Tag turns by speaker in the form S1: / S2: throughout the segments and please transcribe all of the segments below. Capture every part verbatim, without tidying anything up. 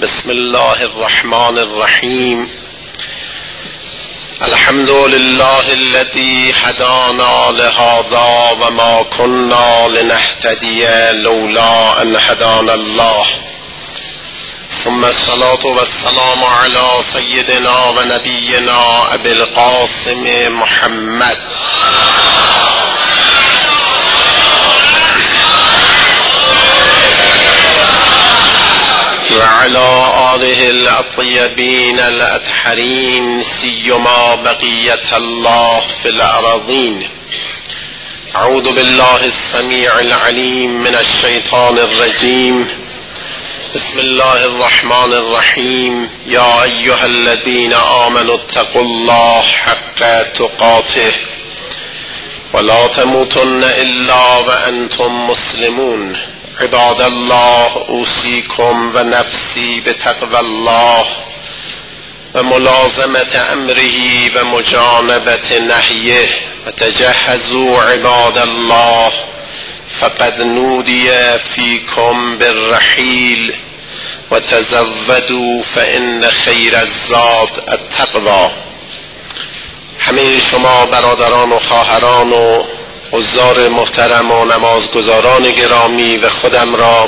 S1: بسم الله الرحمن الرحیم. الحمد لله الذي هدانا لهذا وما كنا لنهتدي لولا ان هدانا الله، ثم الصلاة والسلام على سيدنا ونبينا ابي القاسم محمد وعلى آله الطيبين الأطهرين، سيما بقية الله في الأراضين. أعوذ بالله السميع العليم من الشيطان الرجيم. بسم الله الرحمن الرحيم. يا أيها الذين آمنوا اتقوا الله حق تقاته ولا تموتن إلا وأنتم مسلمون. عباد الله، اوصيكم و نفسي بتقوى الله و ملازمة امره و مجانبة نهيه. وتجهزوا عباد الله فقد نودي فيكم بالرحيل وتزودوا فإن خير الزاد التقوى. همه شما برادران و خواهران و حضار محترم و نمازگزاران گرامی و خودم را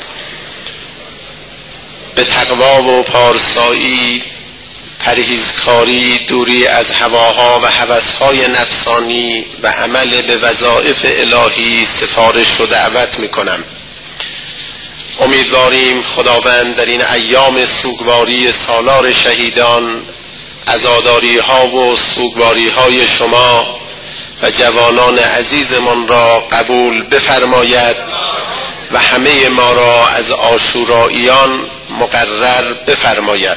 S1: به تقوا و پارسایی، پرهیزکاری، دوری از هواها و هوسهای نفسانی و عمل به وظایف الهی سفارش و دعوت میکنم. امیدواریم خداوند در این ایام سوگواری سالار شهیدان عزاداری ها و سوگواری های شما و جوانان عزیزمان را قبول بفرماید و همه ما را از عاشوراییان مقرر بفرماید.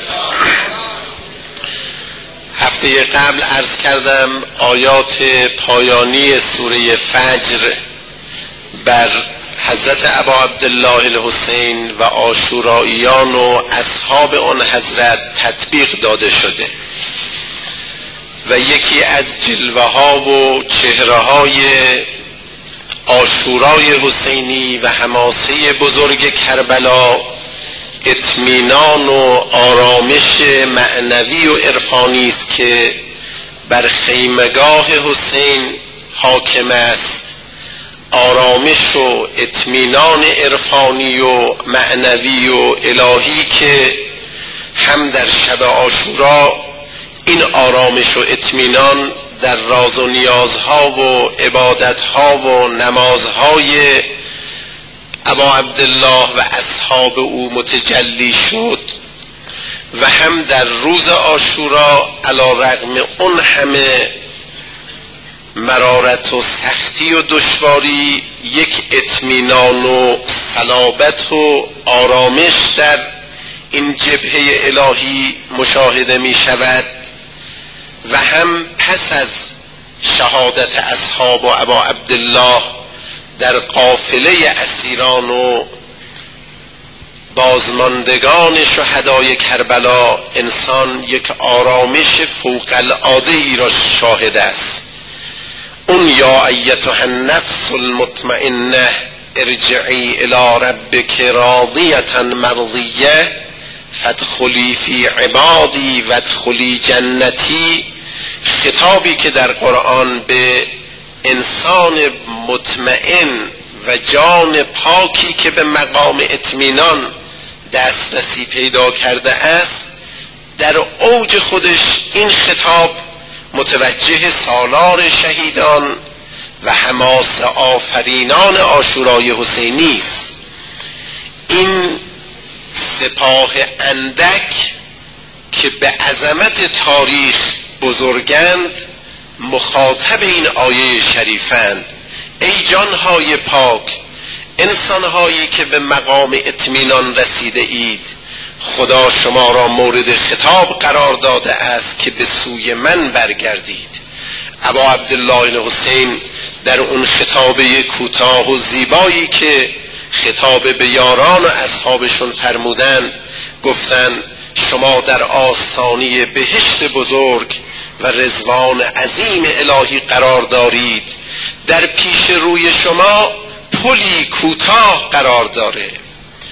S1: هفته قبل عرض کردم آیات پایانی سوره فجر بر حضرت ابا عبدالله الحسین و عاشوراییان و اصحاب آن حضرت تطبیق داده شده و یکی از جلوه ها و چهره های عاشورای حسینی و حماسه بزرگ کربلا اطمینان و آرامش معنوی و عرفانی است که بر خیمگاه حسین حاکم است. آرامش و اطمینان عرفانی و معنوی و الهی که هم در شب عاشورا این آرامش و اطمینان در راز و نیازها و عبادتها و نمازهای ابا عبدالله و اصحاب او متجلی شد و هم در روز عاشورا علی رغم اون همه مرارت و سختی و دشواری یک اطمینان و صلابت و آرامش در این جبهه الهی مشاهده می شود و هم پس از شهادت اصحاب و ابا عبدالله در قافله اسیران و بازماندگان شهدای کربلا انسان یک آرامش فوق العاده ای را شاهد است. اون یا ایتها النفس المطمئنه ارجعی الی ربک راضیة مرضیه فادخلی فی عبادی وادخلی جنتی، خطابی که در قرآن به انسان مطمئن و جان پاکی که به مقام اطمینان دسترسی پیدا کرده است در اوج خودش این خطاب متوجه سالار شهیدان و حماس آفرینان عاشورای حسینی است. این سپاه اندک که به عظمت تاریخ بزرگند مخاطب این آیه شریفند. ای جانهای پاک، انسانهایی که به مقام اطمینان رسیده اید، خدا شما را مورد خطاب قرار داده است که به سوی من برگردید. ابا عبدالله الحسین در اون خطابه کوتاه و زیبایی که خطاب به یاران و اصحابشون فرمودند گفتند شما در آستانه بهشت بزرگ و رضوان عظیم الهی قرار دارید، در پیش روی شما پلی کوتاه قرار داره،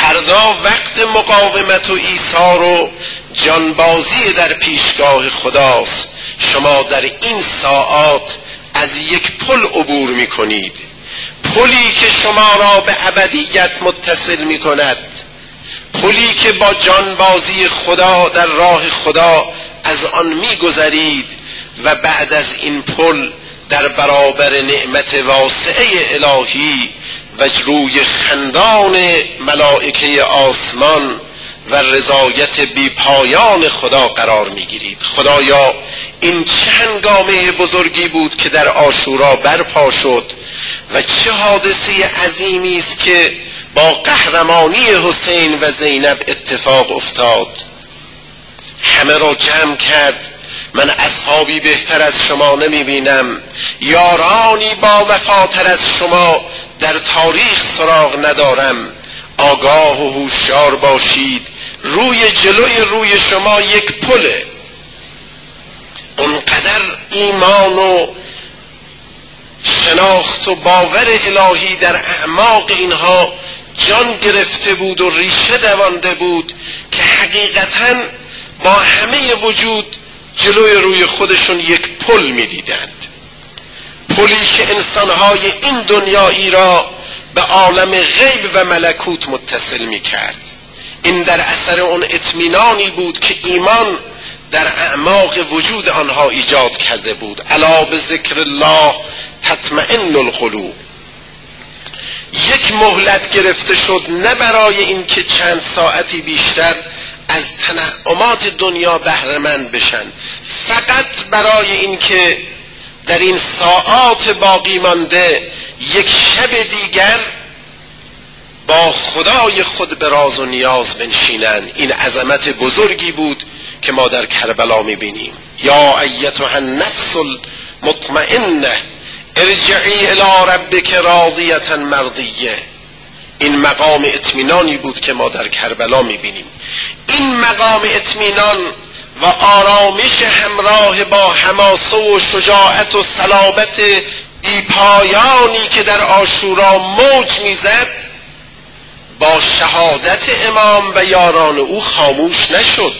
S1: فردا وقت مقاومت و ایثار و جانبازی در پیشگاه خداست. شما در این ساعات از یک پل عبور می کنید، پلی که شما را به ابدیت متصل می کند، پلی که با جانبازی خدا در راه خدا از آن می گذرید و بعد از این پل در برابر نعمت واسعه الهی و روی خندان ملائکه آسمان و رضایت بی پایان خدا قرار می گیرید. خدایا این چه هنگامه بزرگی بود که در عاشورا برپا شد و چه حادثه عظیمی است که با قهرمانی حسین و زینب اتفاق افتاد. همه را جمع کرد. من اصحابی بهتر از شما نمی بینم، یارانی با وفاتر از شما در تاریخ سراغ ندارم. آگاه و هوشیار باشید، روی جلوی روی شما یک پله. اونقدر ایمان و شناخت و باور الهی در اعماق اینها جان گرفته بود و ریشه دوانده بود که حقیقتاً با همه وجود جلوی روی خودشون یک پل می دیدند، پلی که انسانهای این دنیایی را به عالم غیب و ملکوت متصل می کرد. این در اثر اون اطمینانی بود که ایمان در اعماق وجود آنها ایجاد کرده بود. الا به ذکر الله تطمئن القلوب. یک مهلت گرفته شد، نه برای این که چند ساعتی بیشتر از تنعمات دنیا بهره مند بشن، فقط برای این که در این ساعات باقی مانده یک شب دیگر با خدای خود به راز و نیاز بنشینند. این عظمت بزرگی بود که ما در کربلا میبینیم. یا ایتها النفس المطمئنه ارجعی الی ربک راضیه مرضیه. این مقام اطمینانی بود که ما در کربلا میبینیم. این مقام اطمینان و آرامش همراه با حماسه و شجاعت و صلابت بیپایانی که در عاشورا موج میزد با شهادت امام و یاران او خاموش نشد.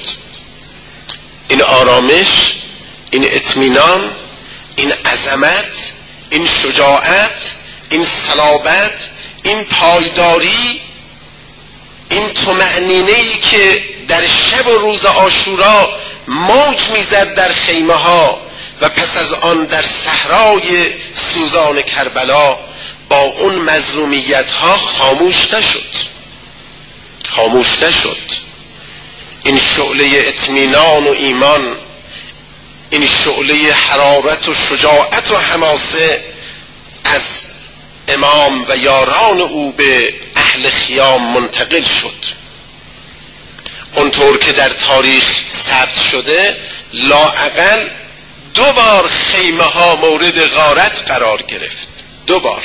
S1: این آرامش، این اطمینان، این عظمت، این شجاعت، این صلابت، این پایداری، این طمأنینه‌ای که در شب و روز عاشورا موج میزد در خیمه ها و پس از آن در صحرای سوزان کربلا، با اون مظلومیت ها خاموش نشد خاموش نشد. این شعله اطمینان و ایمان، این شعله حرارت و شجاعت و حماسه از امام و یاران او به اهل خیام منتقل شد. اونطور که در تاریخ ثبت شده لااقل دو بار خیمه ها مورد غارت قرار گرفت. دو بار،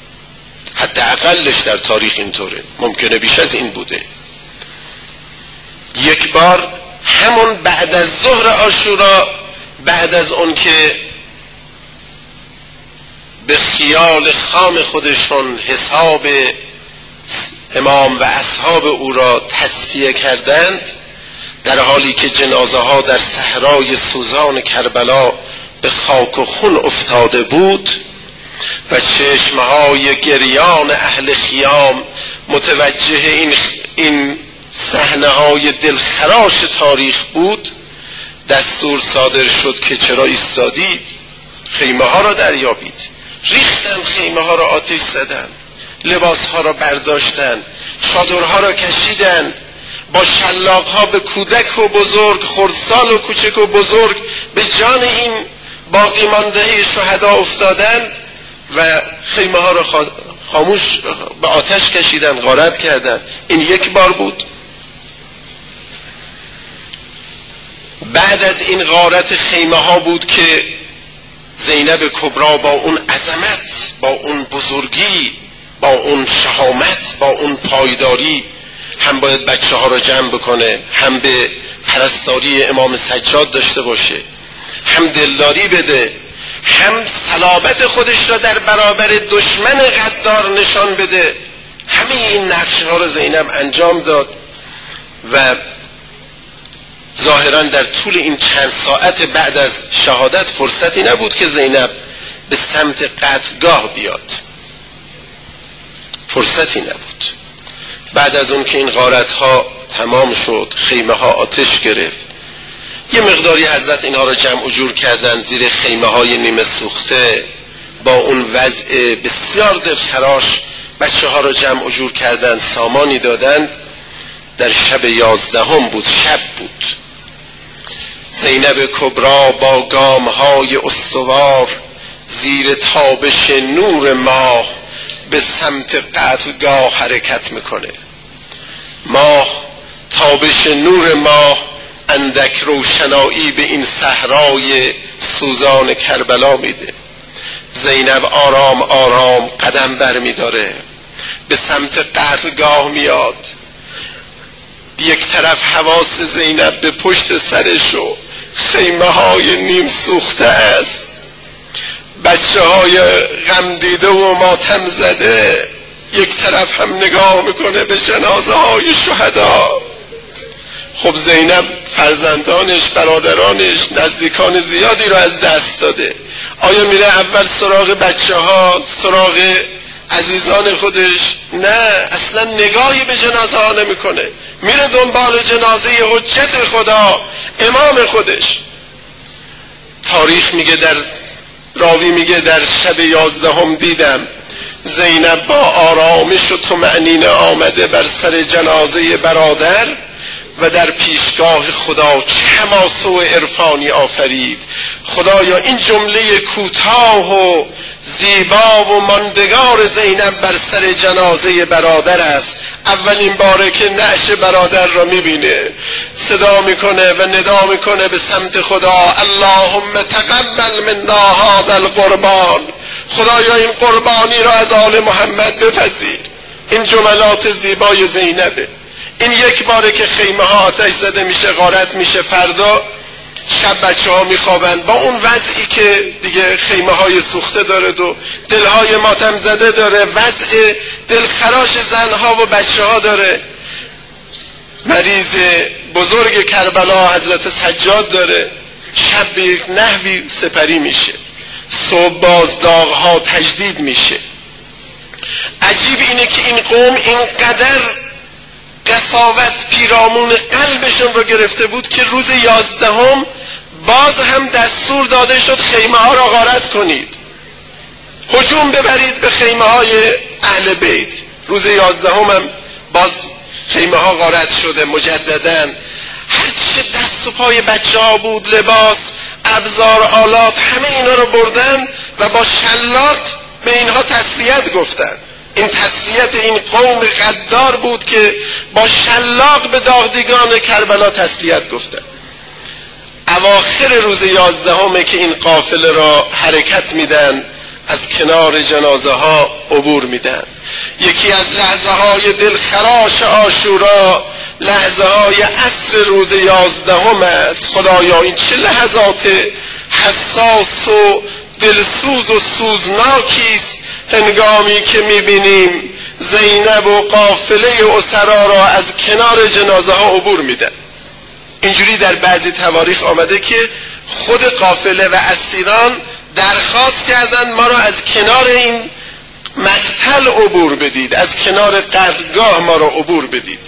S1: حداقلش در تاریخ اینطوره، ممکنه بیش از این بوده. یک بار همون بعد از ظهر عاشورا، بعد از اون که به خیال خام خودشون حساب امام و اصحاب او را تصفیه کردند، در حالی که جنازه ها در صحرای سوزان کربلا به خاک و خون افتاده بود و چشمه های گریان اهل خیام متوجه این, این صحنه های دلخراش تاریخ بود، دستور صادر شد که چرا ایستادید؟ خیمه ها را دریابید. ریختن خیمه ها را آتش زدن، لباس ها را برداشتن، چادرها را کشیدن، با شلاق ها به کودک و بزرگ، خردسال و کوچک و بزرگ به جان این باقی مانده شهدا افتادند و خیمه ها را خاموش به آتش کشیدن، غارت کردند. این یک بار بود. بعد از این غارت خیمه ها بود که زینب کبرا با اون عظمت، با اون بزرگی، با اون شهامت، با اون پایداری هم باید بچه ها را جمع بکنه، هم به پرستاری امام سجاد داشته باشه، هم دلداری بده، هم صلابت خودش را در برابر دشمن غدار نشان بده. همه این نقش ها رو زینب انجام داد و ظاهرا در طول این چند ساعت بعد از شهادت فرصتی نبود که زینب به سمت قتلگاه بیاد، فرصتی نبود. بعد از اون که این غارت ها تمام شد، خیمه ها آتش گرفت، یه مقداری حضرت اینها رو جمع و جور کردن زیر خیمه های نیمه سوخته، با اون وضع بسیار دلخراش بچه ها رو جمع و جور کردن، سامانی دادند. در شب یازدهم بود، شب بود. زینب کبرا با گام های استوار زیر تابش نور ماه به سمت قتلگاه حرکت میکنه. ماه، تابش نور ماه اندک روشنایی به این صحرای سوزان کربلا میده. زینب آرام آرام قدم بر میداره، به سمت قتلگاه میاد. یک طرف حواس زینب به پشت سرش و خیمه های نیم سوخته است، بچه های غم دیده و ماتم زده. یک طرف هم نگاه میکنه به جنازه های شهدا. خب زینب فرزندانش، برادرانش، نزدیکان زیادی رو از دست داده. آیا میره اول سراغ بچه ها، سراغ عزیزان خودش؟ نه، اصلا نگاهی به جنازه ها نمیکنه. میره دنبال جنازه حجت خدا، امام خودش. تاریخ میگه، در راوی میگه در شب یازدهم دیدم زینب با آرامش و طمأنینه آمده بر سر جنازه برادر و در پیشگاه خدا چه حماسه و عرفانی آفرید. خدایا این جمله کوتاه و زیبا و ماندگار زینب بر سر جنازه برادر است. اولین باره که نعش برادر را میبینه، صدا میکنه و ندا میکنه به سمت خدا: اللهم تقبل منا هذا القربان. خدایا این قربانی را از آل محمد بپذیر. این جملات زیبای زینبه. این یک باره که خیمه ها آتش زده میشه، غارت میشه، فردا شب بچه ها میخوابن با اون وضعی که دیگه خیمه های سوخته داره و دلهای ماتم زده داره، وضع دلخراش زنها و بچه ها داره. مریض بزرگ کربلا حضرت سجاد داره. شب به یک نحوی سپری میشه، صبح باز داغ ها تجدید میشه. عجیب اینه که این قوم اینقدر قساوت پیرامون قلبشون رو گرفته بود که روز یازدهم باز هم دستور داده شد خیمه ها را غارت کنید، هجوم ببرید به خیمه های اهل بیت. روز یازدهم هم باز خیمه ها غارت شده مجدداً. هر چه دست و پای بچه ها بود، لباس، ابزار، آلات، همه اینا رو بردن و با شلاق به اینها تسلیت گفتن. این تسلیت این قوم غدار بود که با شلاق به داغدیگان کربلا تسلیت گفتن. اواخر روز یازدهمه که این قافله را حرکت میدن، از کنار جنازه ها عبور میدن. یکی از لحظه های دلخراش عاشورا لحظه های عصر روز یازدهم است. خدایا این چه لحظات حساس و دلسوز و سوزناکی است هنگامی که میبینیم زینب و قافله اسرا را از کنار جنازه ها عبور میدن. اینجوری در بعضی تواریخ آمده که خود قافله و اسیران درخواست کردند ما را از کنار این مقتل عبور بدید، از کنار قتلگاه ما را عبور بدید.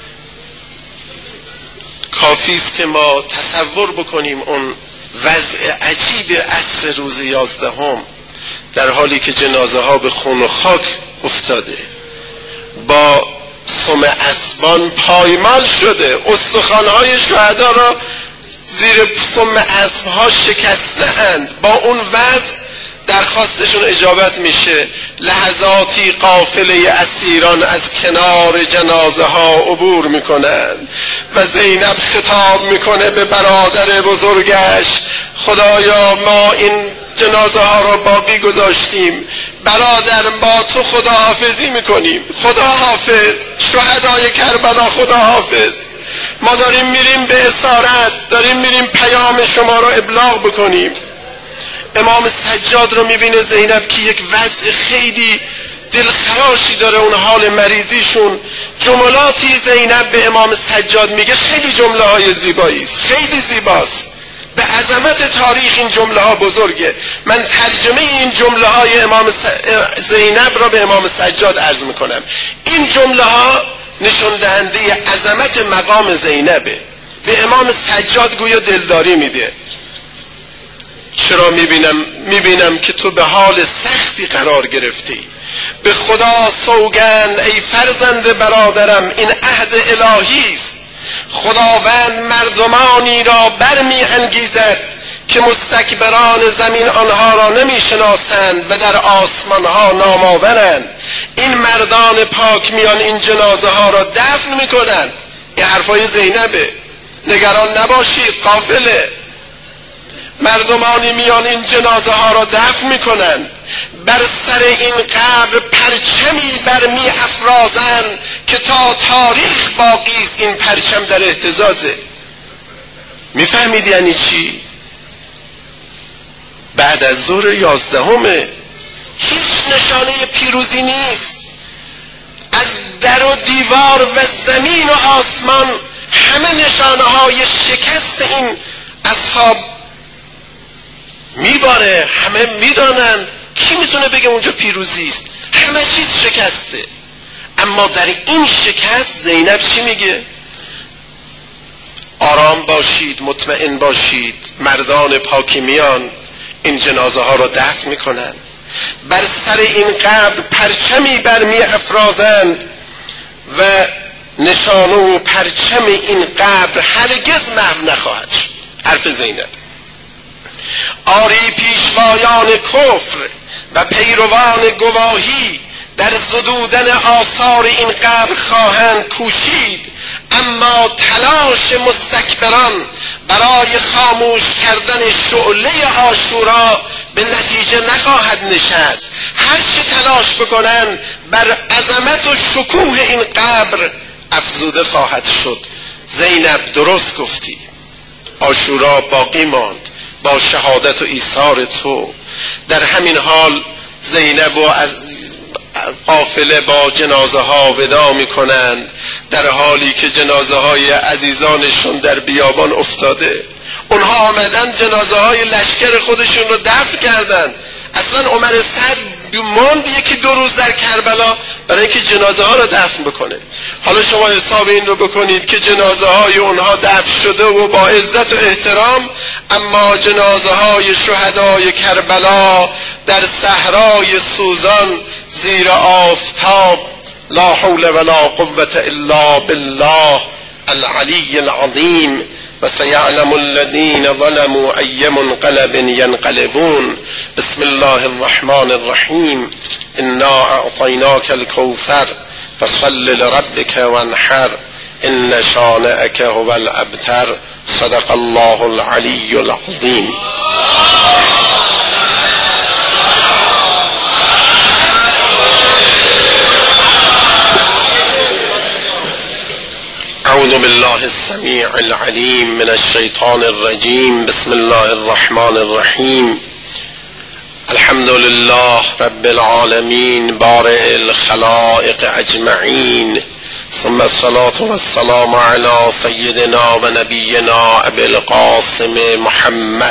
S1: کافی است که ما تصور بکنیم اون وضع عجیب عصر روز یازدهم، در حالی که جنازه ها به خون و خاک افتاده، با سم اسبان پایمال شده، استخوان‌های شهدا را زیر سم اسبها شکسته اند. با اون وضع درخواستشون اجابت میشه. لحظاتی قافله اسیران از کنار جنازه ها عبور میکنند و زینب خطاب میکنه به برادر بزرگش: خدایا ما این جنازه ها را باقی گذاشتیم، برادر با تو خداحافظی میکنیم. خدا حافظ، شهدای کربلا خدا حافظ. ما داریم میریم به اسارت، داریم میریم پیام شما را ابلاغ بکنیم. امام سجاد رو میبینه زینب که یک وضع خیلی دلخراشی داره اون حال مریضیشون. جملاتی زینب به امام سجاد میگه خیلی جمله های زیبایی است، خیلی زیباست، به عظمت تاریخ این جمله ها بزرگه. من ترجمه این جمله های امام زینب را به امام سجاد عرض میکنم. این جمله ها نشان دهنده عظمت مقام زینبه. به امام سجاد گویا دلداری میده. چرا میبینم میبینم که تو به حال سختی قرار گرفتی. به خدا سوگند ای فرزند برادرم، این عهد الهی است. خداوند مردمانی را برمی انگیزد که مستکبران زمین آنها را نمی شناسند و در آسمان ها نام آورند. این مردان پاک میان این جنازه ها را دفن می کنند. این حرفای زینبه. نگران نباشید، قافله. مردمانی میان این جنازه ها را دفن می کنند. بر سر این قبر پرچمی برمی افرازند که تا تاریخ باقی است این پرچم در اهتزازه. میفهمید یعنی چی؟ بعد از ظهر یازدهمه، هیچ نشانه پیروزی نیست. از در و دیوار و زمین و آسمان همه نشانه های شکست این اصحاب میباره. همه میدانند. کی میتونه بگه اونجا پیروزی است؟ همه چیز شکسته. اما در این شکست زینب چی میگه؟ آرام باشید، مطمئن باشید، مردان پاکی میان این جنازه ها را دفن میکنن. بر سر این قبر پرچمی برمی افرازند و نشانه و پرچم این قبر هرگز محو نخواهد شد. حرف زینب. آری پیشوایان کفر و پیروان گواهی در زدودن آثار این قبر خواهند کوشید، اما تلاش مستکبران برای خاموش کردن شعله عاشورا به نتیجه نخواهد نشست. هر چه تلاش بکنن بر عظمت و شکوه این قبر افزوده خواهد شد. زینب درست گفتی. عاشورا باقی ماند با شهادت و ایثار تو. در همین حال زینب و از قافله با جنازه ها ودا می کنند، در حالی که جنازه های عزیزانشون در بیابان افتاده. اونها آمدن جنازه های لشکر خودشون رو دفن کردند. اصلا عمر سعد موند یکی دو روز در کربلا برای اینکه جنازه ها رو دفن بکنه. حالا شما حساب این رو بکنید که جنازه های اونها دفن شده و با عزت و احترام، اما جنازه های شهدای کربلا در صحرای سوزان زیر آفتاب، لا حول ولا قوة الا بالله العلی العظیم، و سیعلم الذین ظلموا ای منقلب ینقلبون. بسم الله الرحمن الرحیم. انا اعطیناک الکوثر فصل لربک وانحر ان شانئک هو الابتر. صدق الله العلی العظیم. اعوذ بالله السمیع العلیم من الشیطان الرجیم. بسم الله الرحمن الرحیم. الحمد لله رب العالمین بارئ الخلائق اجمعین، ثم الصلاة والسلام على سیدنا و نبینا ابی القاسم محمد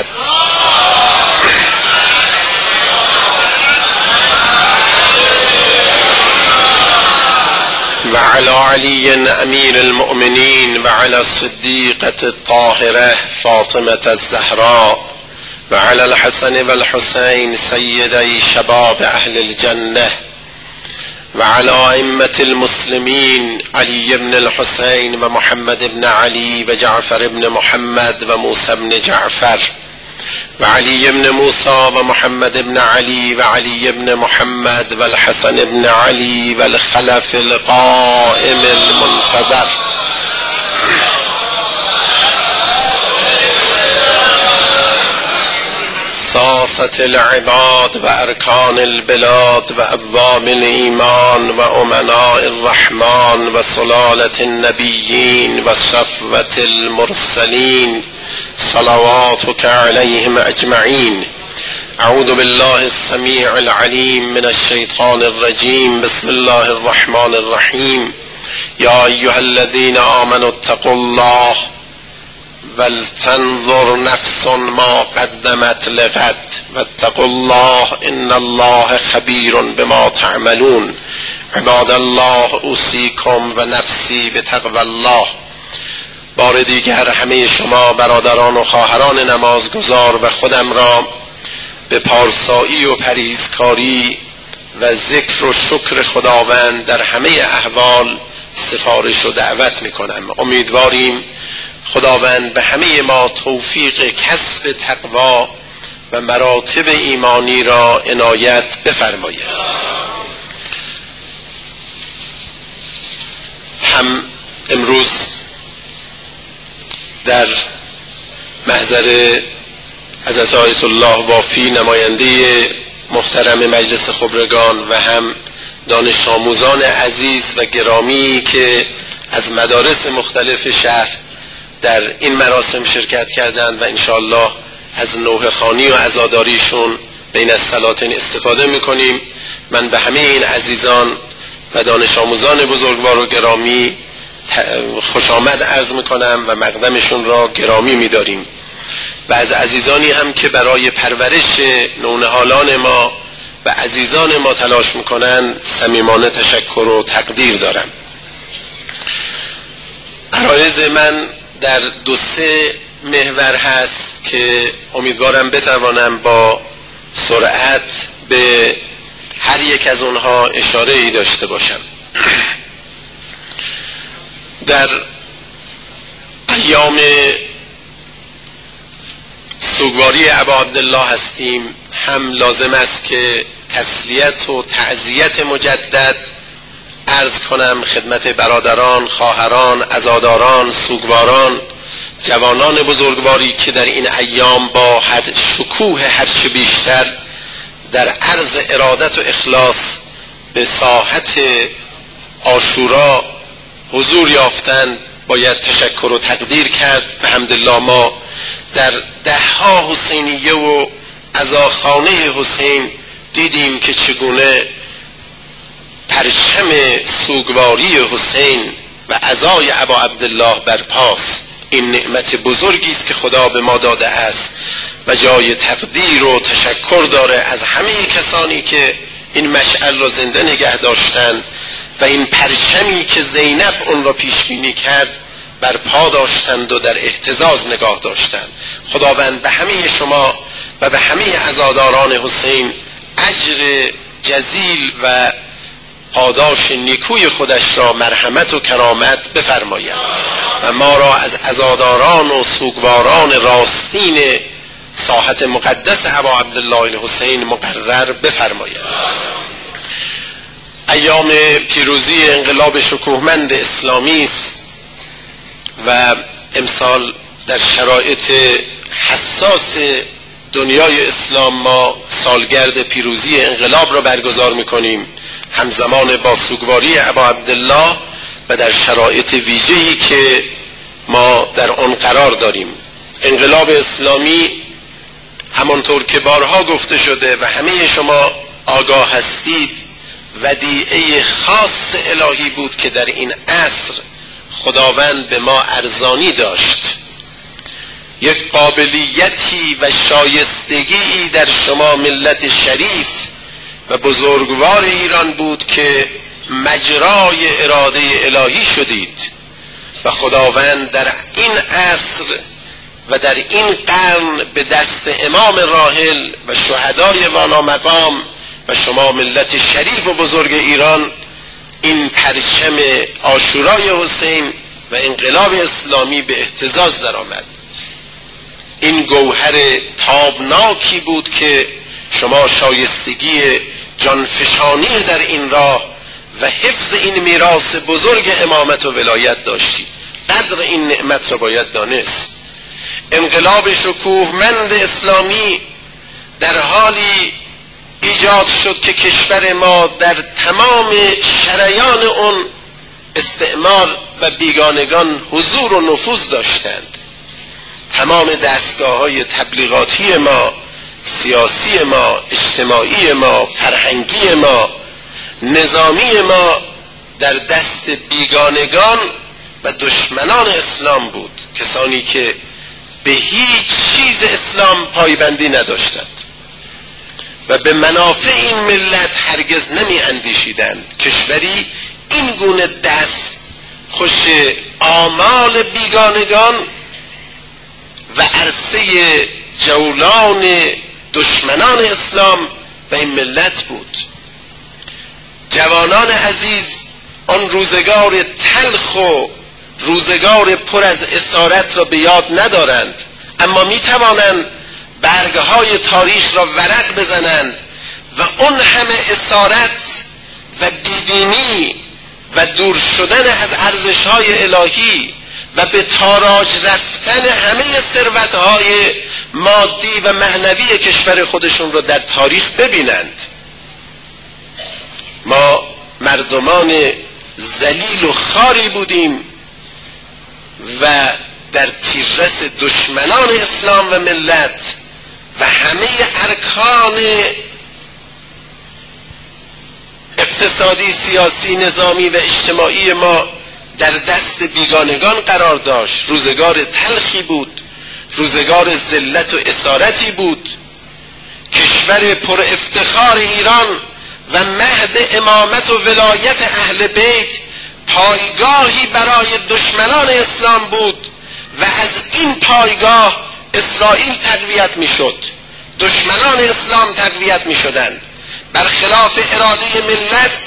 S1: وعلى علي أمير المؤمنين وعلى الصديقة الطاهرة فاطمة الزهراء وعلى الحسن والحسين سيدي شباب أهل الجنة وعلى أئمة المسلمين علي بن الحسين ومحمد بن علي وجعفر بن محمد وموسى بن جعفر وعلي بن موسى ومحمد بن علي وعلي بن محمد والحسن بن علي والخلف القائم المنتظر ساسة العباد وأركان البلاد وأبواب الإيمان وأمناء الرحمن وسلالة النبيين وصفوة المرسلين صلواتك عليهم أجمعين. اعوذ بالله السمیع العلیم من الشیطان الرجیم. بسم الله الرحمن الرحیم. یا ایها الذین آمنوا اتقوا الله ولتنظر نفس ما قدمت لغد واتقوا الله ان الله خبیر بما تعملون. عباد الله اوصیکم و نفسی بتقوی الله. بار دیگر همه شما برادران و خواهران نمازگزار و خودم را به پارسایی و پرهیزکاری و ذکر و شکر خداوند در همه احوال سفارش و دعوت میکنم. امیدواریم خداوند به همه ما توفیق کسب تقوا و مراتب ایمانی را عنایت بفرماید. هم امروز در محضر حضرت آیت الله وافی نماینده محترم مجلس خبرگان و هم دانش آموزان عزیز و گرامی که از مدارس مختلف شهر در این مراسم شرکت کردند و انشاءالله از نوحه خوانی و عزاداریشون بین السلاطین استفاده میکنیم. من به همه این عزیزان و دانش آموزان بزرگوار و گرامی خوش آمد عرض میکنم و مقدمشون را گرامی میداریم و از عزیزانی هم که برای پرورش نونهالان ما و عزیزان ما تلاش میکنن صمیمانه تشکر و تقدیر دارم. عرایض من در دو سه محور هست که امیدوارم بتوانم با سرعت به هر یک از اونها اشاره ای داشته باشم. در ایام سوگواری ابا عبدالله هستیم. هم لازم است که تسلیت و تعزیت مجدد عرض کنم خدمت برادران، خواهران، عزاداران، سوگواران، جوانان بزرگواری که در این ایام با هر شکوه هرچه بیشتر در عرض ارادت و اخلاص به ساحت عاشورا حضور یافتند باید تشکر و تقدیر کرد. به حمدالله ما در دهها حسینیه و عزاخانه حسین دیدیم که چگونه پرچم سوگواری حسین و عزای ابا عبدالله برپاست. این نعمت بزرگی است که خدا به ما داده است و جای تقدیر و تشکر داره از همه کسانی که این مشعل را زنده نگه داشتند و این پرچمی که زینب اون را پیش بینی کرد برپا داشتند و در اهتزاز نگاه داشتند. خداوند به همه شما و به همه عزاداران حسین اجر جزیل و پاداش نیکوی خودش را مرحمت و کرامت بفرماید و ما را از عزاداران و سوگواران راستین ساحت مقدس ابا عبدالله الحسین مقرر بفرماید. ایام پیروزی انقلاب شکوهمند اسلامی است و امسال در شرایط حساس دنیای اسلام ما سالگرد پیروزی انقلاب را برگزار می‌کنیم، همزمان با سوگواری ابا عبدالله و در شرایط ویژه‌ای که ما در آن قرار داریم. انقلاب اسلامی همانطور که بارها گفته شده و همه شما آگاه هستید ودیعه خاص الهی بود که در این عصر خداوند به ما ارزانی داشت. یک قابلیتی و شایستگی در شما ملت شریف و بزرگوار ایران بود که مجرای اراده الهی شدید و خداوند در این عصر و در این قرن به دست امام راحل و شهدای والا مقام و شما ملت شریف و بزرگ ایران این پرچم عاشورای حسین و انقلاب اسلامی به اهتزاز درآمد. این گوهر تابناکی بود که شما شایستگی جانفشانی در این راه و حفظ این میراث بزرگ امامت و ولایت داشتید. قدر این نعمت را باید دانست. انقلاب شکوهمند اسلامی در حالی ایجاد شد که کشور ما در تمام شریان اون استعمار و بیگانگان حضور و نفوذ داشتند. تمام دستگاه های تبلیغاتی ما، سیاسی ما، اجتماعی ما، فرهنگی ما، نظامی ما در دست بیگانگان و دشمنان اسلام بود، کسانی که به هیچ چیز اسلام پایبندی نداشتند و به منافع این ملت هرگز نمی اندیشیدند. کشوری این گونه دست خوش آمال بیگانگان و عرصه جولان دشمنان اسلام و این ملت بود. جوانان عزیز آن روزگار تلخ و روزگار پر از اسارت را به یاد ندارند، اما می توانند برگهای تاریخ را ورق بزنند و اون همه اسارت و بیدینی و دور شدن از ارزش‌های الهی و به تاراج رفتن همه ثروت‌های مادی و معنوی کشور خودشون را در تاریخ ببینند. ما مردمان ذلیل و خاری بودیم و در تیررس دشمنان اسلام و ملت و همه ارکان اقتصادی، سیاسی، نظامی و اجتماعی ما در دست بیگانگان قرار داشت. روزگار تلخی بود، روزگار ذلت و اسارتی بود. کشور پر افتخار ایران و مهد امامت و ولایت اهل بیت پایگاهی برای دشمنان اسلام بود و از این پایگاه اسرائیل تقویت می شد، دشمنان اسلام تقویت می شدند. برخلاف اراده ملت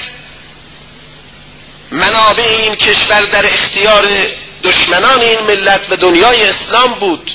S1: منابع این کشور در اختیار دشمنان این ملت و دنیای اسلام بود.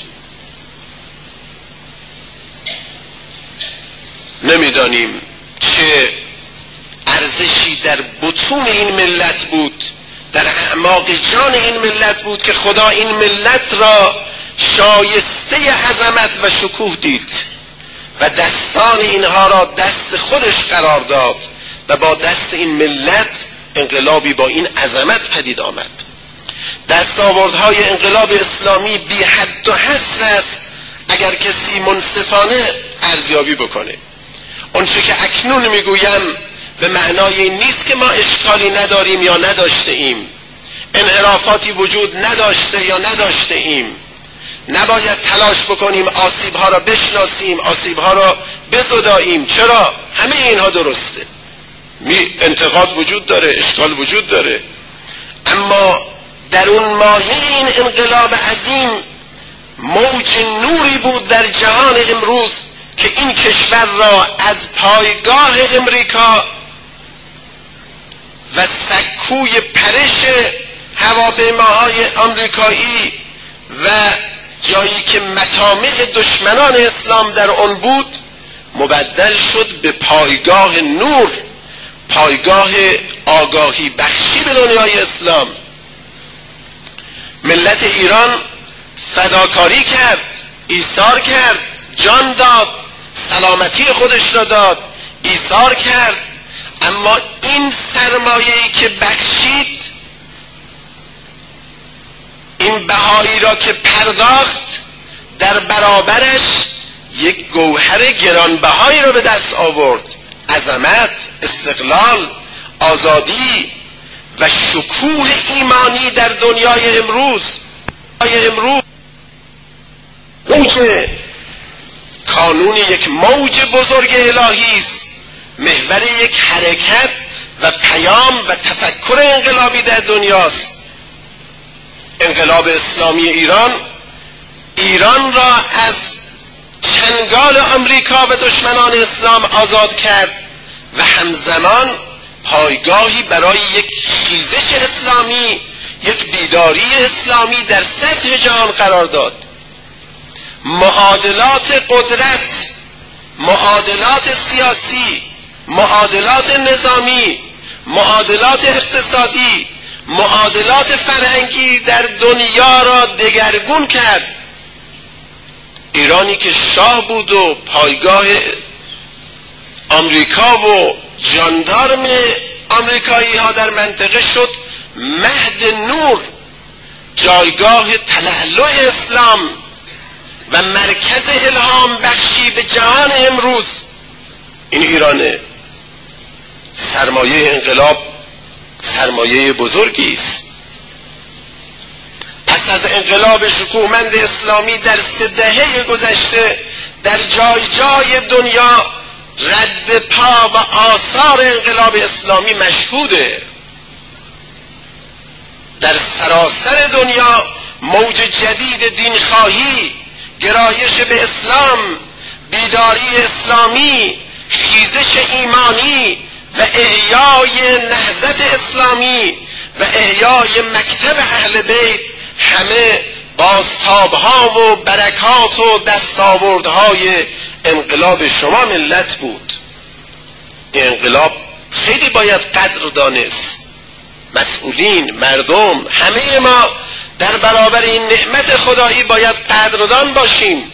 S1: نمیدانیم چه ارزشی در بطون این ملت بود، در اعماق جان این ملت بود که خدا این ملت را شایسته عظمت و شکوه دید و دستان اینها را دست خودش قرار داد و با دست این ملت انقلابی با این عظمت پدید آمد. دستاوردهای انقلاب اسلامی بی حد و حصر است اگر کسی منصفانه ارزیابی بکنه. اونچه که اکنون میگویم به معنای این نیست که ما اشکالی نداریم یا نداشته ایم، انحرافاتی وجود نداشته یا نداشته ایم. نباید تلاش بکنیم آسیبها را بشناسیم، آسیبها را بزداییم. چرا؟ همه اینها درسته، انتقاد وجود داره، اشکال وجود داره، اما در اون مایه این انقلاب عظیم موج نوری بود در جهان امروز که این کشور را از پایگاه امریکا و سکوی پرش هواپیماهای آمریکایی و جایی که مطامع دشمنان اسلام در آن بود مبدل شد به پایگاه نور، پایگاه آگاهی بخشی به دنیای اسلام. ملت ایران فداکاری کرد، ایثار کرد، جان داد، سلامتی خودش را داد، ایثار کرد، اما این سرمایه‌ای که بخشید، این بهایی را که پرداخت، در برابرش یک گوهر گرانبهایی را به دست آورد: عظمت، استقلال، آزادی و شکوه ایمانی در دنیای امروز. امروز اون که کانون یک موج بزرگ الهی است، محور یک حرکت و پیام و تفکر انقلابی در دنیاست. انقلاب اسلامی ایران ایران را از چنگال آمریکا و دشمنان اسلام آزاد کرد و همزمان پایگاهی برای یک خیزش اسلامی، یک بیداری اسلامی در سطح جهان قرار داد. معادلات قدرت، معادلات سیاسی، معادلات نظامی، معادلات اقتصادی، معادلات فرهنگی در دنیا را دگرگون کرد. ایرانی که شاه بود و پایگاه آمریکا و ژاندارم آمریکایی ها در منطقه شد مهد نور، جایگاه تلألؤ اسلام، و مرکز الهام بخشی به جهان امروز این ایرانه. سرمایه انقلاب سرمایه بزرگی است. پس از انقلاب شکوهمند اسلامی در سه دهه گذشته در جای جای دنیا رد پا و آثار انقلاب اسلامی مشهوده. در سراسر دنیا موج جدید دینخواهی، گرایش به اسلام، بیداری اسلامی، خیزش ایمانی و احیای نهضت اسلامی و احیای مکتب اهل بیت همه بازتاب‌ها و برکات و دستاوردهای انقلاب شما ملت بود. این انقلاب خیلی باید قدر دانست. مسئولین، مردم، همه ما در برابر این نعمت خدایی باید قدردان باشیم.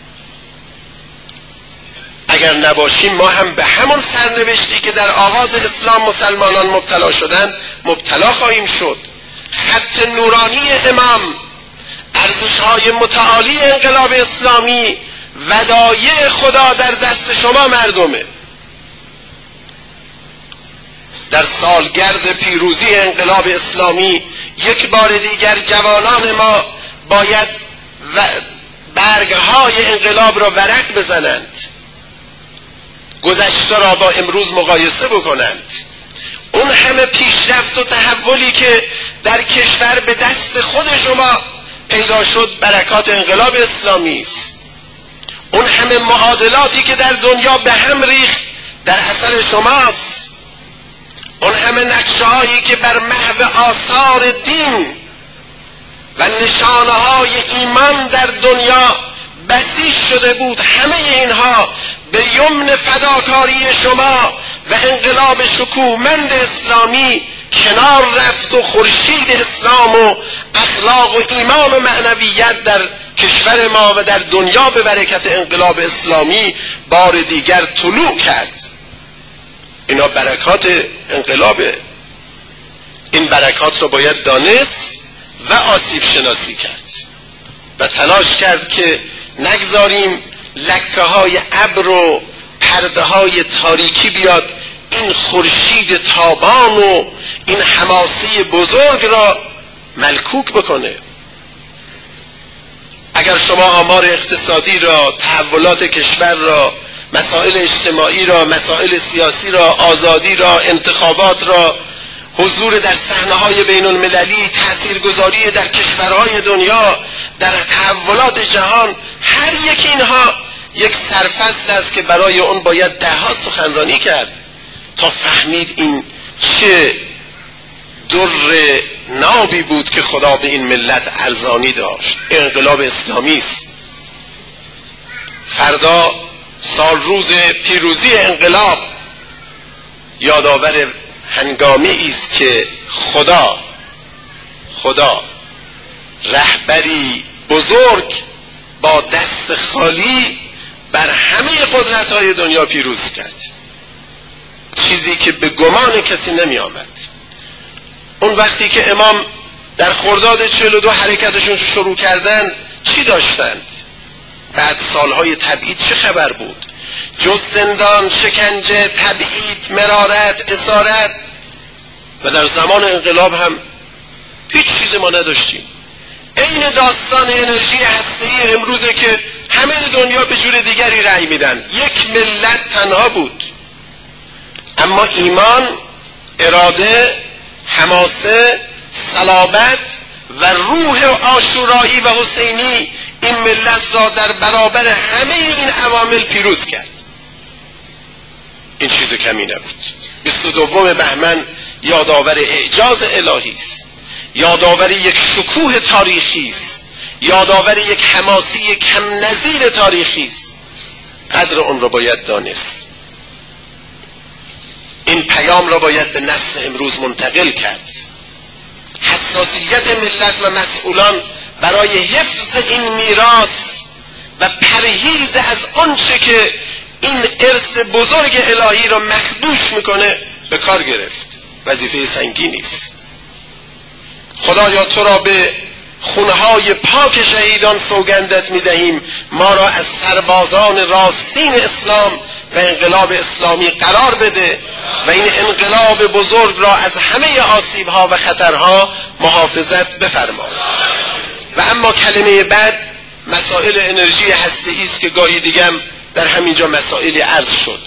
S1: اگر نباشیم ما هم به همون سرنوشتی که در آغاز اسلام مسلمانان مبتلا شدند مبتلا خواهیم شد. خط نورانی امام، ارزش‌های متعالی انقلاب اسلامی، ودایع خدا در دست شما مردمه. در سالگرد پیروزی انقلاب اسلامی یک بار دیگر جوانان ما باید برگهای انقلاب را ورق بزنند، گذشته را با امروز مقایسه بکنند. اون همه پیشرفت و تحولی که در کشور به دست خود شما پیدا شد برکات انقلاب اسلامی است. اون همه معادلاتی که در دنیا به هم ریخت در اثر شماست. اون همه نقشه هایی که بر محو آثار دین و نشانه های ایمان در دنیا بسیج شده بود، همه اینها به یمن فداکاری شما و انقلاب شکوهمند اسلامی کنار رفت و خورشید اسلام و اخلاق و ایمان و معنویت در کشور ما و در دنیا به برکت انقلاب اسلامی بار دیگر طلوع کرد. اینا برکات انقلابه. این برکات رو باید دانست و آسیب شناسی کرد و تلاش کرد که نگذاریم لکه های ابر و پرده های تاریکی بیاد این خورشید تابان و این حماسه بزرگ را ملکوک بکنه. اگر شما آمار اقتصادی را، تحولات کشور را، مسائل اجتماعی را، مسائل سیاسی را، آزادی را، انتخابات را، حضور در صحنه‌های بین المللی، تاثیرگذاری در کشورهای دنیا، در تحولات جهان، هر یک اینها یک سرفصل است که برای اون باید ده‌ها سخنرانی کرد تا فهمید این چه در نابی بود که خدا به این ملت ارزانی داشت. انقلاب اسلامی است. فردا سال روز پیروزی انقلاب یادآور هنگامی است که خدا خدا رهبری بزرگ با دست خالی بر همه قدرت‌های دنیا پیروز کرد، چیزی که به گمان کسی نمی آمد. اون وقتی که امام در خرداد چهل و دو حرکتشون شروع کردن چی داشتند؟ بعد سالهای تبعید چه خبر بود؟ جز زندان، شکنجه، تبعید، مرارت، اسارت. و در زمان انقلاب هم هیچ چیزی ما نداشتیم. این داستان انرژی هسته‌ای امروزه که همه دنیا به جور دیگری رأی میدن. یک ملت تنها بود، اما ایمان، اراده، حماسه، صلابت و روح آشورایی و حسینی این ملت را در برابر همه این عوامل پیروز کرد. این چیز کمی نبود. بیست و دوم بهمن یادآور اعجاز الهی است، یادآور یک شکوه تاریخی است، یادآور یک حماسی کم نظیر تاریخی است. قدر اون را باید دانست. این پیام را باید به نسل امروز منتقل کرد. حساسیت ملت و مسئولان برای حفظ این میراث و پرهیز از آنچه که این ارث بزرگ الهی را مخدوش میکنه به کار گرفت. وظیفه سنگینی است. خدایا تو را به خونهای پاک شهیدان سوگندت میدهیم ما را از سربازان راستین اسلام و انقلاب اسلامی قرار بده و این انقلاب بزرگ را از همه آسیبها و خطرها محافظت بفرما. و اما کلمه بعد مسائل انرژی هسته‌ای است که گاهی دیگم در همینجا مسائلی عرض شد.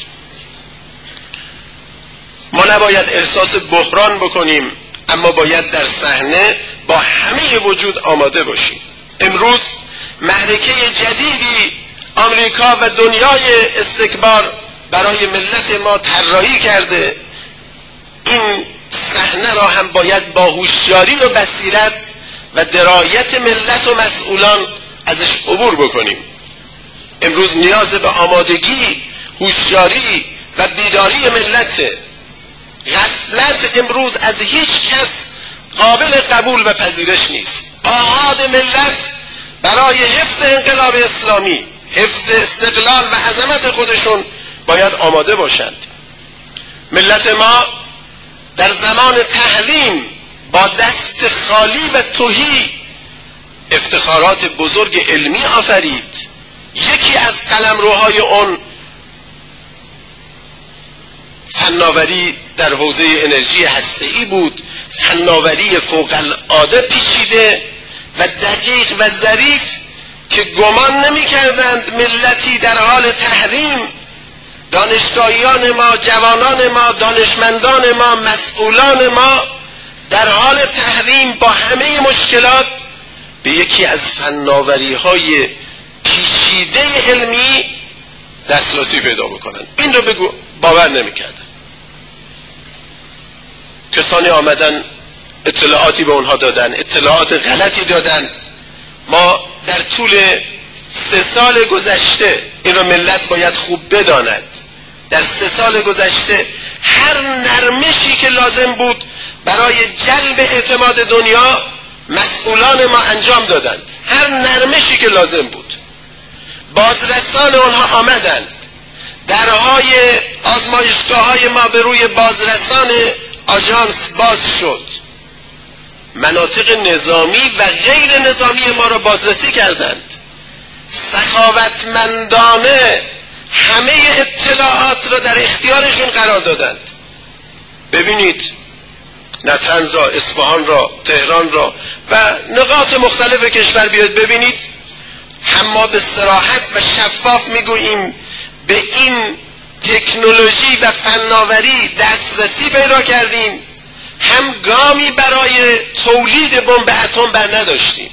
S1: ما نباید احساس بحران بکنیم، اما باید در صحنه با همه وجود آماده باشیم. امروز معرکه جدیدی آمریکا و دنیای استکبار برای ملت ما طراحی کرده. این صحنه را هم باید با هوشیاری و بصیرت و درایت ملت و مسئولان ازش عبور بکنیم. امروز نیاز به آمادگی، هوشیاری و بیداری ملت. غفلت امروز از هیچ کس قابل قبول و پذیرش نیست. آحاد ملت برای حفظ انقلاب اسلامی، حفظ استقلال و عظمت خودشون باید آماده باشند. ملت ما در زمان تحریم با دست خالی و تهی افتخارات بزرگ علمی آفرید. یکی از قلمروهای اون فناوری در حوزه انرژی هسته‌ای بود، فناوری فوق العاده پیچیده و دقیق و ظریف که گمان نمی کردند ملتی در حال تحریم، دانشگاهیان ما، جوانان ما، دانشمندان ما، مسئولان ما در حال تحریم با همه مشکلات به یکی از فناوری های پیچیده علمی دسترسی پیدا بکنن. این رو بگو باور نمی کردن. کسانی آمدن اطلاعاتی به اونها دادن، اطلاعات غلطی دادن. ما در طول سه سال گذشته، این رو ملت باید خوب بداند، در سه سال گذشته هر نرمشی که لازم بود برای جلب اعتماد دنیا مسئولان ما انجام دادند. هر نرمشی که لازم بود. بازرسان اونها آمدند، درهای آزمایشگاه های ما به روی بازرسان آژانس باز شد. مناطق نظامی و غیر نظامی ما را بازرسی کردند. سخاوتمندانه همه اطلاعات را در اختیارشون قرار دادند. ببینید نطنز را، اصفهان را، تهران را و نقاط مختلف کشور بیاید ببینید. هم ما به صراحت و شفاف میگوییم به این تکنولوژی و فناوری دسترسی پیدا کردیم، هم گامی برای تولید بمب اتم بر نداشتیم.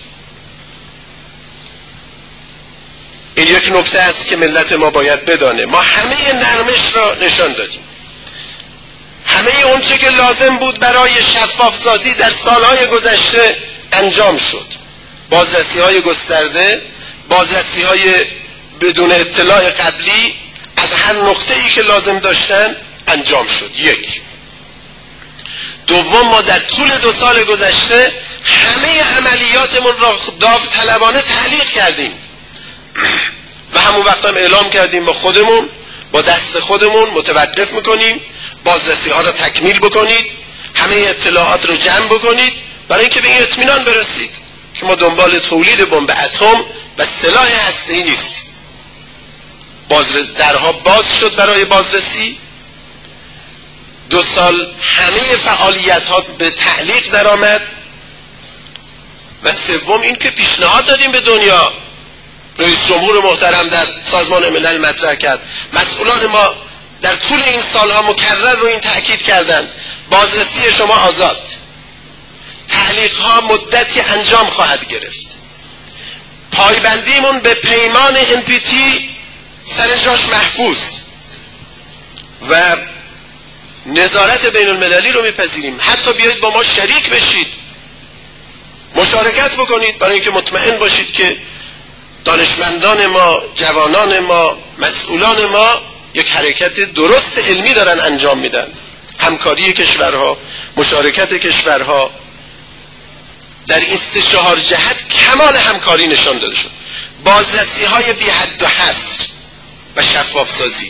S1: این یک نکته است که ملت ما باید بدانه. ما همه نرمش را نشان دادیم. همه اون چه که لازم بود برای شفاف سازی در سالهای گذشته انجام شد. بازرسی های گسترده، بازرسی های بدون اطلاع قبلی از هر نقطه‌ای که لازم داشتن انجام شد. یک. دوم، ما در طول دو سال گذشته همه عملیاتمون را داوطلبانه تعلیق کردیم و همون وقت هم اعلام کردیم با خودمون، با دست خودمون متوقف میکنیم، بازرسی ها را تکمیل بکنید، همه اطلاعات رو جمع بکنید برای اینکه به این اطمینان برسید که ما دنبال تولید بمب اتم و سلاح هسته‌ای نیستیم. بازرس درها باز شد برای بازرسی. دو سال همه فعالیت ها به تعلیق درآمد. و سوم این که پیشنهاد دادیم به دنیا. رئیس جمهور محترم در سازمان ملل مطرح کرد، مسئولان ما در طول این سالها مکرر رو این تأکید کردند، بازرسی شما آزاد، تعلیق ها مدتی انجام خواهد گرفت، پایبندیمون به پیمان ان پی تی سر جاش محفوظ و نظارت بین المللی رو میپذیریم. حتی بیایید با ما شریک بشید، مشارکت بکنید برای اینکه مطمئن باشید که دانشمندان ما، جوانان ما، مسئولان ما یک حرکت درست علمی دارن انجام میدن. همکاری کشورها، مشارکت کشورها در این سه چهار جهت کمال همکاری نشان داده شد. بازرسی های بی حد و حصر و شفاف سازی،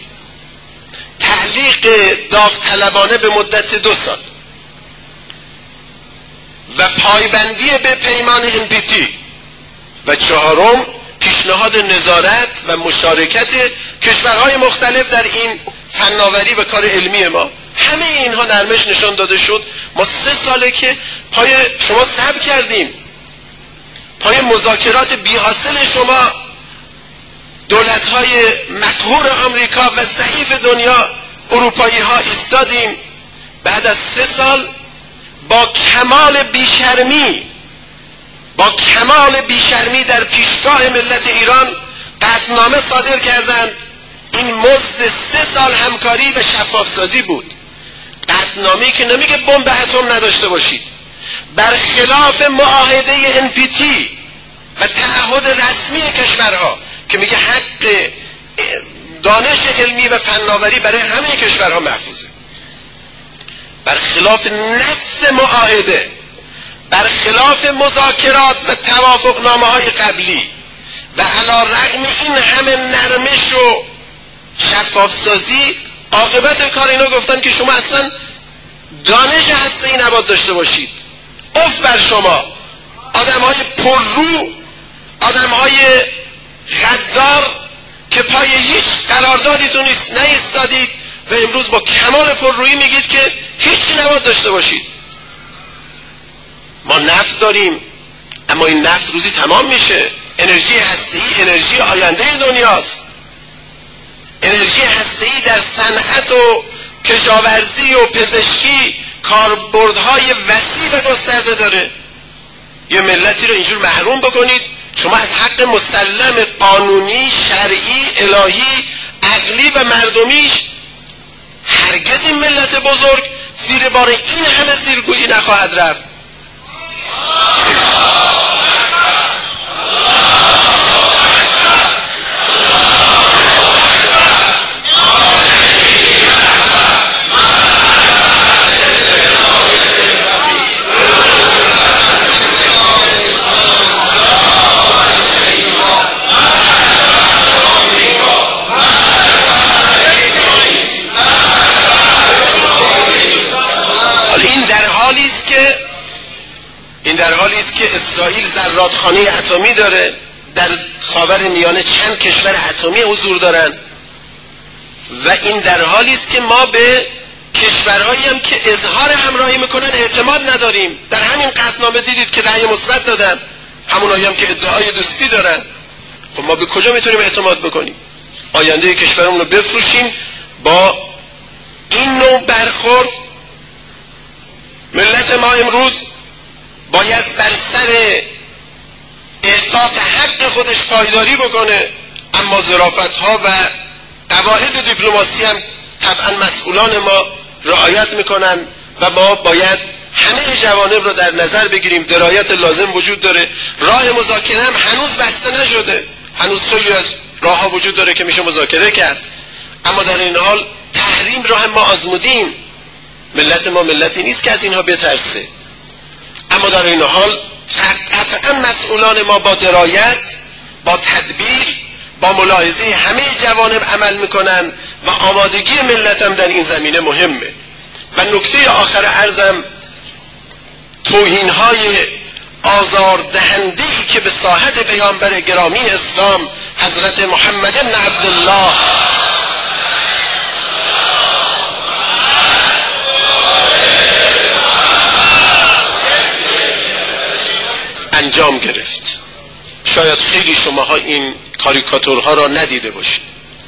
S1: تعلیق داوطلبانه به مدت دو سال و پایبندی به پیمان ان پی تی و چهارم پیشنهاد نظارت و مشارکت کشورهای مختلف در این فناوری و کار علمی ما. همه اینها نرمش نشان داده شد. ما سه ساله که پای شما صبر کردیم، پای مذاکرات بی حاصل شما دولت‌های مقهور آمریکا و ضعیف دنیا اروپایی ها ایستادیم. بعد از سه سال با کمال بیشرمی با کمال بیشرمی در پیشگاه ملت ایران قطعنامه صادر کردند. این مزد سه سال همکاری و شفافسازی بود. قطعنامه‌ای که نمیگه بمب اتم نداشته باشید، برخلاف معاهده ان پی تی و تعهد رسمی کشورها که میگه حق دانش علمی و فناوری برای همه کشورها محفوظه. برخلاف نص معاهده، برخلاف مذاکرات و توافقنامه‌های قبلی و علی رغم این همه نرمش و شفافسازی، عاقبت کار اینا گفتن که شما اصلا دانش هسته‌ای نباید داشته باشید. اف بر شما، آدم‌های پررو، آدم‌های غدار که پای هیچ قراردادیتون نایستادید و امروز با کمال پررویی میگید که هیچی نباید داشته باشید. ما نفت داریم، اما این نفت روزی تمام میشه. انرژی هسته‌ای انرژی آینده دنیاست. انرژی هسته‌ای در صنعت و کشاورزی و پزشکی کاربردهای وسیع و گسترده داره. یه ملتی رو اینجور محروم بکنید، شما از حق مسلم قانونی، شرعی، الهی، عقلی و مردمیش هرگز این ملت بزرگ زیر بار این همه زیرگویی نخواهد رفت. اسرائیل زرادخانه اتمی داره، در خاورمیانه چند کشور اتمی حضور دارن و این در حالی است که ما به کشورهایی هم که اظهار همراهی میکنن اعتماد نداریم. در همین قطعنامه دیدید که رأی مثبت دادن، همونایی هم که ادعای دوستی دارن. خب ما به کجا میتونیم اعتماد بکنیم؟ آینده کشورمون رو بفروشیم با این نوع برخورد؟ ملت ما امروز باید بر سر احقاق حق خودش پایداری بکنه، اما ظرافت‌ها و قواعد دیپلماسی هم طبعا مسئولان ما رعایت میکنن و ما باید همه جوانب رو در نظر بگیریم. درایت لازم وجود داره. راه مذاکره هم هنوز بسته نشده، هنوز خیلی از راه ها وجود داره که میشه مذاکره کرد، اما در این حال تحریم راه ما آزمودیم. ملت ما ملتی نیست که از اینها بترسه، اما در این حال قطعا مسئولان ما با درایت، با تدبیر، با ملاحظه همه جوانب عمل میکنن و آمادگی ملت هم در این زمینه مهمه. و نکته آخر عرضم توهین های آزاردهنده‌ای که به ساحت پیامبر گرامی اسلام حضرت محمد بن عبدالله انجام گرفت. شاید خیلی شماها این کاریکاتورها را ندیده باشید.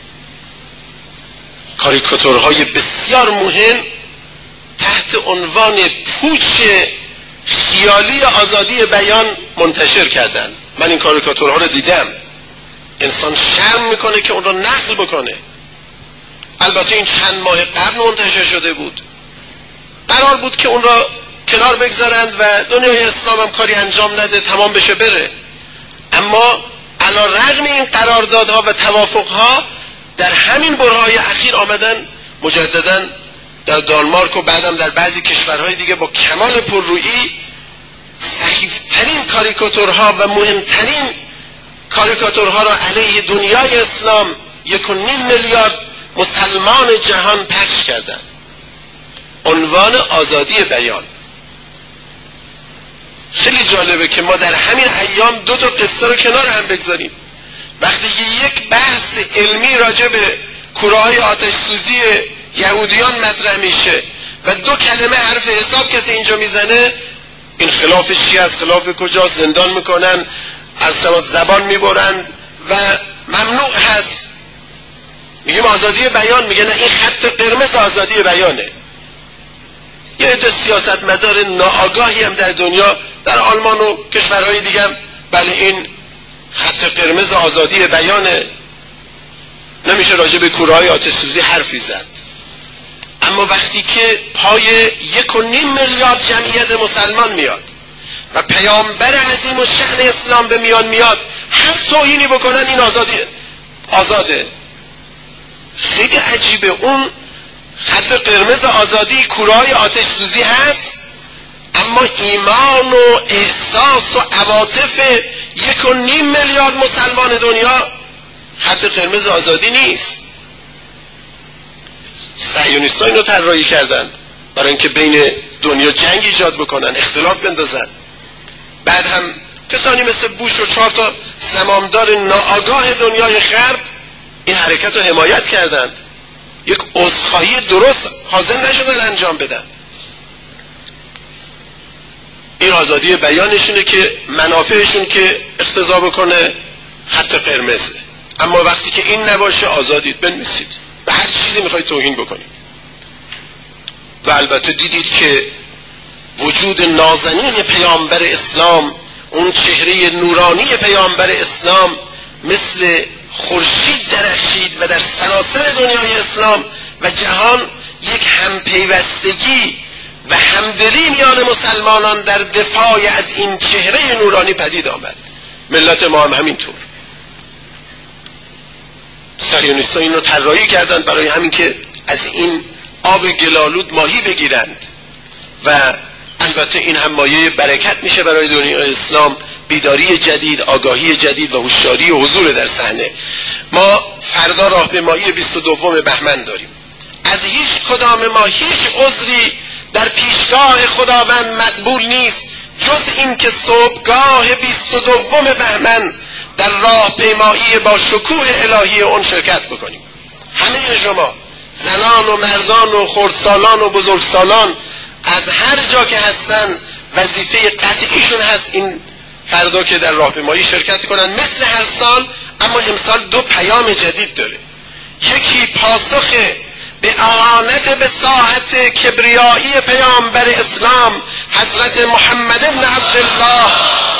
S1: کاریکاتورهای بسیار مهم تحت عنوان پوچ خیالی آزادی بیان منتشر کردن. من این کاریکاتورها را دیدم. انسان شرم میکنه که اون را نقل بکنه. البته این چند ماه قبل منتشر شده بود. قرار بود که اون را کنار بگذارند و دنیای اسلام هم کاری انجام نده، تمام بشه بره. اما علی رغم این قراردادها و توافقها در همین برهه‌های اخیر آمدن مجددا در دانمارک و بعدم در بعضی کشورهای دیگه با کمال پررویی سخیفترین کاریکاتورها و مهمترین کاریکاتورها را علیه دنیای اسلام یک و نیم میلیارد مسلمان جهان پخش کردند. عنوان آزادی بیان. خیلی جالبه که ما در همین ایام دو تا قصه رو کنار هم بگذاریم. وقتی که یک بحث علمی راجع به کوره‌های آتش سوزی یهودیان مطرح میشه و دو کلمه حرف حساب کسی اینجا میزنه، این خلاف چی است؟ خلاف کجا؟ زندان میکنن، از زبان میبرن و ممنوع هست. میگیم آزادی بیان، میگه نه این خط قرمز آزادی بیانه. یه عده سیاستمدار ناآگاهی هم در دنیا، در آلمان و کشورهای دیگه هم، بله این خط قرمز آزادی بیانه، نمیشه راجع به کوره‌های آتش سوزی حرفی زد. اما وقتی که پای یک و نیم میلیارد جمعیت مسلمان میاد و پیامبر عظیم و شأن اسلام به میان میاد، هر توهینی بکنن این آزادی آزاده. خیلی عجیبه. اون خط قرمز آزادی کوره‌های آتش سوزی هست، اما ایمان و احساس و عواطف یک و نیم میلیارد مسلمان دنیا خط قرمز آزادی نیست. صهیونیست‌ها اینو طراحی کردند برای اینکه بین دنیا جنگ ایجاد بکنن، اختلاف بندازن. بعد هم کسانی مثل بوش و چهار تا زمامدار ناآگاه دنیای غرب این حرکت رو حمایت کردند، یک عذرخواهی درست حاضر نشدن انجام بدن. این آزادی بیانشونه که منافعشون که اقتضا بکنه خط قرمزه. اما وقتی که این نباشه آزادید، بنویسید، به هر چیزی میخواید توهین بکنید. و البته دیدید که وجود نازنین پیامبر اسلام، اون چهره نورانی پیامبر اسلام مثل خورشید درخشید و در سراسر دنیای اسلام و جهان یک همپیوستگی و همدلی میان مسلمانان در دفاع از این چهره نورانی پدید آمد. ملت ما هم همینطور. صهیونیست‌ها اینو طراحی کردند برای همین که از این آب گلالود ماهی بگیرند و البته این هم مایه برکت میشه برای دنیای اسلام، بیداری جدید، آگاهی جدید و هوشیاری و حضور در صحنه. ما فردا راهپیمایی بیست و دوم بهمن داریم. از هیچ کدام ما هیچ عذری در پیشگاه خداوند مقبول نیست جز این که صبحگاه بیست و دوم بهمن در راهپیمایی با شکوه الهی اون شرکت بکنیم. همه شما زنان و مردان و خردسالان و بزرگسالان از هر جا که هستن وظیفه قطعیشون هست این فردا که در راهپیمایی شرکت کنن مثل هر سال. اما امسال دو پیام جدید داره. یکی پاسخ به اهانت به ساحت کبریایی پیامبر اسلام حضرت محمد بن عبدالله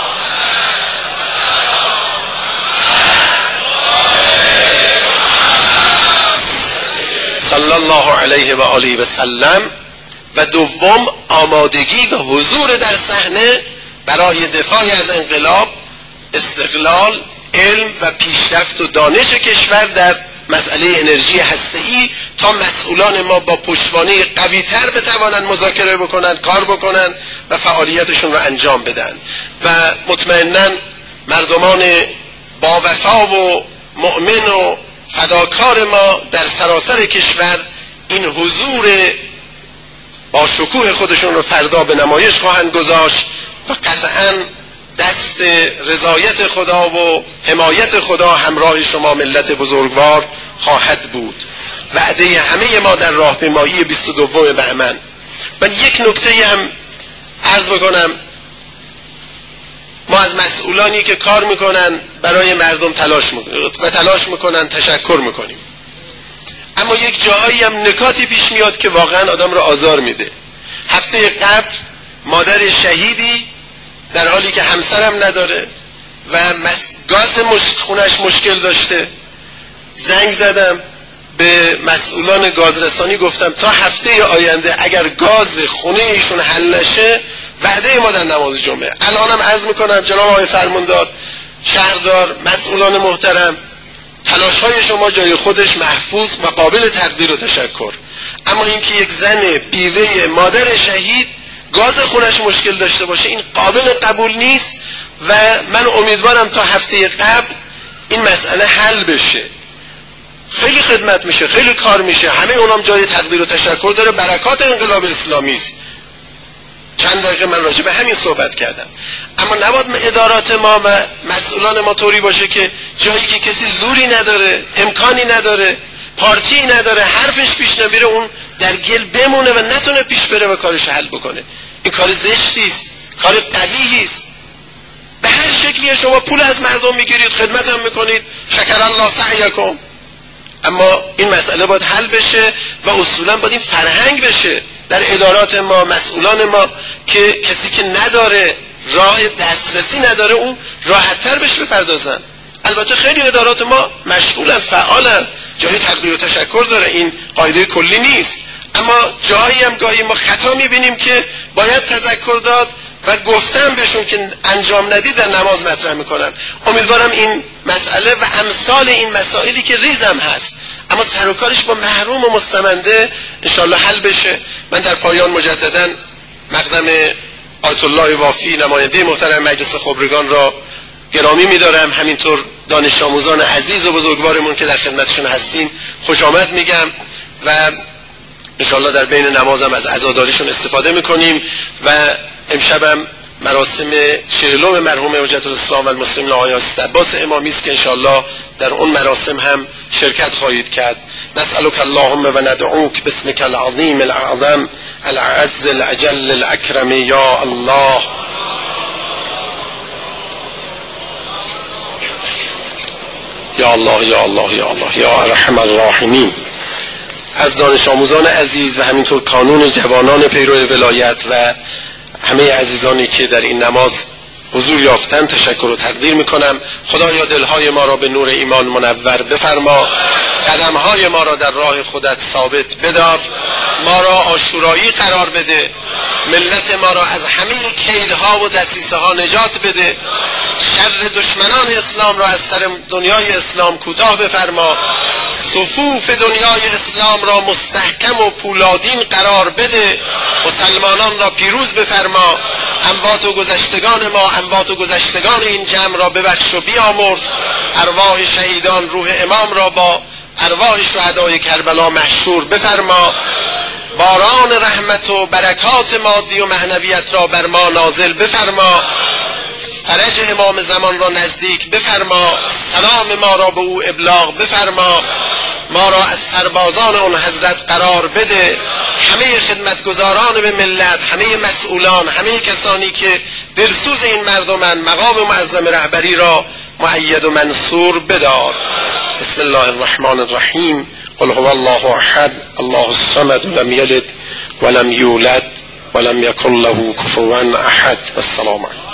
S1: صلی الله علیه و آله و سلم، و دوم آمادگی و حضور در صحنه برای دفاع از انقلاب، استقلال، علم و پیشرفت و دانش کشور در مسئله انرژی هسته‌ای تا مسئولان ما با پشتوانه قوی‌تر بتوانند مذاکره بکنن، کار بکنن و فعالیتشون رو انجام بدن. و مطمئناً مردمان با وفا و مؤمن و فداکار ما در سراسر کشور این حضور با شکوه خودشون رو فردا به نمایش خواهند گذاشت و قطعاً دست رضایت خدا و حمایت خدا همراه شما ملت بزرگوار خواهد بود. وعده همه ما در راهپیمایی بیست و دوم بهمن. من یک نکته هم عرض بکنم. ما از مسئولانی که کار میکنن برای مردم تلاش میکنن و تلاش میکنن تشکر میکنیم، اما یک جاهایی هم نکاتی پیش میاد که واقعا آدم رو آزار میده. هفته قبل مادر شهیدی در حالی که همسرم نداره و گاز خونش مشکل داشته، زنگ زدم به مسئولان گازرسانی، گفتم تا هفته آینده اگر گاز خونه ایشون حل نشه وعده ما در نماز جمعه. الانم عرض میکنم جناب آقای فرماندار، شهردار، مسئولان محترم، تلاش های شما جای خودش محفوظ و قابل تقدیر و تشکر، اما اینکه یک زن بیوه مادر شهید گاز خونش مشکل داشته باشه این قابل قبول نیست و من امیدوارم تا هفته قبل این مسئله حل بشه. خیلی خدمت میشه، خیلی کار میشه، همه اونام جای تقدیر و تشکر داره، برکات انقلاب اسلامی است. چند دقیقه من راجع به همین صحبت کردم. اما نباید ادارات ما و مسئولان ما طوری باشه که جایی که کسی زوری نداره، امکانی نداره، پارتی نداره، حرفش پیش نمیره، اون در گل بمونه و نتونه پیش بره و کارش حل بکنه. این کار زشتی است، کار قبیحی است. به هر شکلی شما پول از مردم میگیرید، خدمت هم میکنید، شکر الله سعیکم، اما این مسئله باید حل بشه و اصولا باید این فرهنگ بشه در ادارات ما، مسئولان ما، که کسی که نداره، راه دسترسی نداره، اون راحت‌تر بهش بپردازن. البته خیلی ادارات ما مشغولن، فعالن، جای تقدیر و تشکر داره، این قاعده کلی نیست، اما جایی هم گاهی ما خطا میبینیم که باید تذکر داد و گفتن بهشون که انجام ندید در نماز مطرح میکنن. امیدوارم این مسئله و امثال این مسائلی که ریزم هست اما سر و کارش با محروم و مستمنده انشالله حل بشه. من در پایان مجددا مقدم آیت الله وافی نماینده محترم مجلس خبرگان را گرامی میدارم، همینطور دانش آموزان عزیز و بزرگوارمون که در خدمتشون هستیم خوش آمد میگم و انشالله در بین نمازم از عزاداریشون استفاده میکنیم و امشبم مراسم چهلم مرحوم حجت الاسلام و المسلمین آقای عباس امامی است که انشالله در اون مراسم هم شرکت خواهید کرد. نسألك اللهم و ندعوک باسمك العظیم الاعظم العز الاجل الاکرم یا الله. یا الله یا الله یا الله یا ارحم الراحمین. از دانش آموزان عزیز و همینطور کانون جوانان پیرو ولایت و همه عزیزانی که در این نماز حضور یافتن تشکر و تقدیر میکنم. خدایا دلهای ما را به نور ایمان منور بفرما، قدمهای ما را در راه خودت ثابت بدار، ما را عاشورایی قرار بده، ملت ما را از همه کیدها و دسیسه ها نجات بده، شر دشمنان اسلام را از سر دنیای اسلام کوتاه بفرما، صفوف دنیای اسلام را مستحکم و پولادین قرار بده، مسلمانان را پیروز بفرما، اموات و گذشتگان ما، اموات و گذشتگان این جمع را ببخش و بیامرز، ارواح شهیدان روح امام را با ارواح شهدای کربلا محشور بفرما، باران رحمت و برکات مادی و معنویت را بر ما نازل بفرما، فرج امام زمان را نزدیک بفرما، سلام ما را به او ابلاغ بفرما، ما را از سربازان اون حضرت قرار بده، همه خدمتگزاران به ملت، همه مسئولان، همه کسانی که دلسوز این مردمن، مقام معظم رهبری را مؤید و منصور بدار. بسم الله الرحمن الرحیم. قل هو الله احد الله الصمد لم یلد ولم یولد ولم یکن له کفوا احد. السلام علیکم.